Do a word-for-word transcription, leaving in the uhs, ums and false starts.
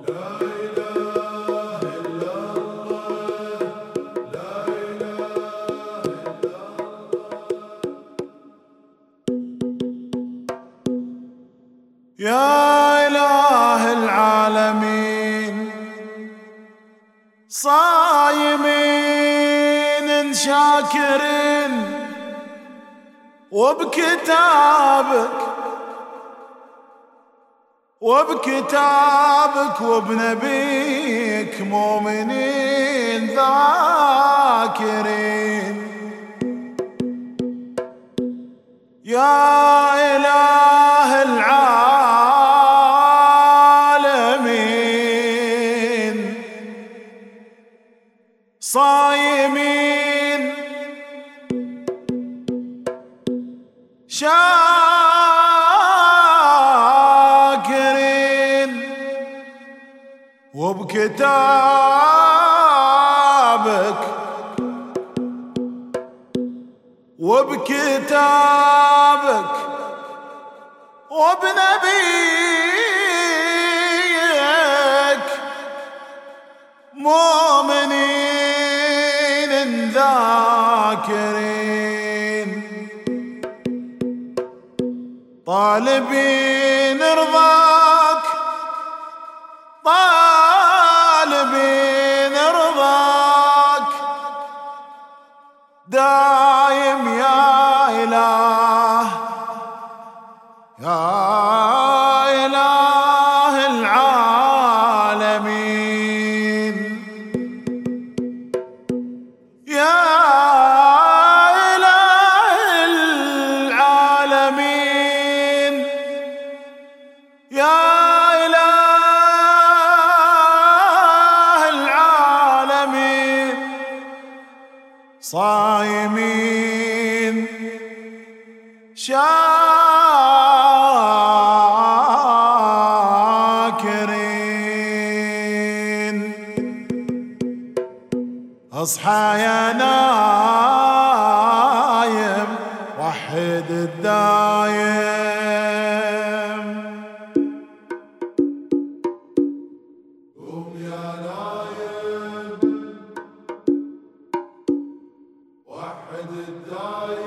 يا إله العالمين صايمين شاكرين وبكتابك وبكتابك وبنبيك مؤمنين ذاكرين يا إله العالمين صايمين شاكرين وبكتابك وبكتابك وبنبيك مؤمنين ذاكرين طالبين رضاك طالبين رضاك دايم يا إله يا إله العالمين يا إله العالمين يا إله العالمين صايمين شاكرين اصحى يا نايم وحد الدايم قوم يا نايم وحد الدايم